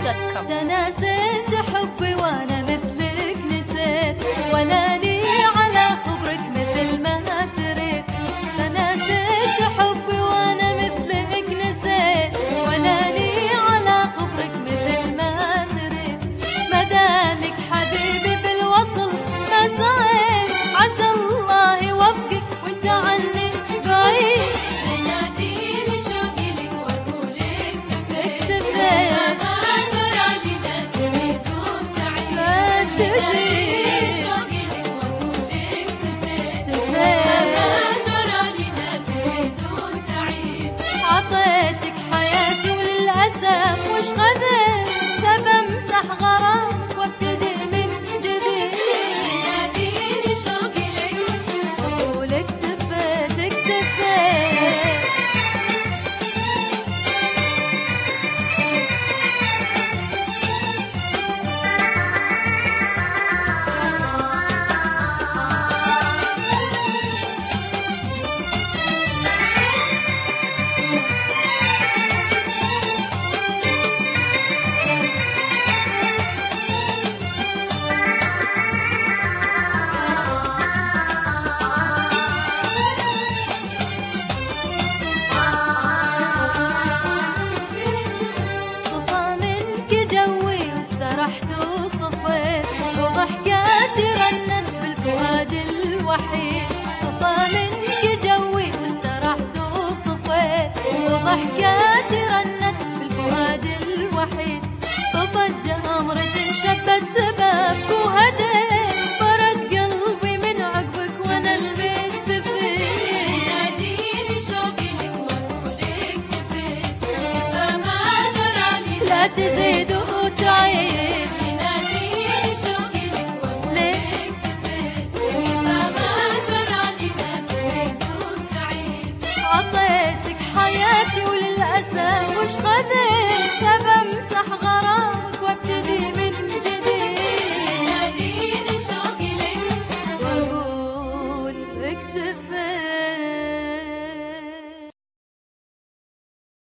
www.radiomaria.com. تناسيت حبي وانا مثلك نسيت، ولاني على خبرك مثل ما تريد. تناسيت حبي وانا مثلك نسيت، ولاني على خبرك مثل ما تريد. مدامك حبيبي بالوصل ما سعيت، عسى الله يوفقك وانت عني بعيد. يناديني شوقي لك واقول اكتفيت، ما جرالي لا تزيد وتعيد. يناديني شوقي لك واقول اكتفيت، ما جرالي لا تزيد وتعيد. عطيتك حياتي وللأسف وش خذيت، بمسح غرامك وابتدي من جديد. يناديني شوقي لك واقول اكتفيت اكتفيت. صفى منك جوي واسترحت وصفيت، وضحكاتي رنت بالفؤاد الوحيد. صفى منك جوي واسترحت وصفيت، وضحكاتي رنت بالفؤاد الوحيد. طفت جمرة شبت سبابك وهديت، برد قلبي من عقبك وانا المستفيد. يناديني شوقي لك واقول اكتفيت، كفى ما جرالي لا تزيد وتعيد. يناديني شوقي لك واقول اكتفيت، كفى ما جرالي لا تزيد وتعيد. عطيتك حياتي وللأسف وش خذيت،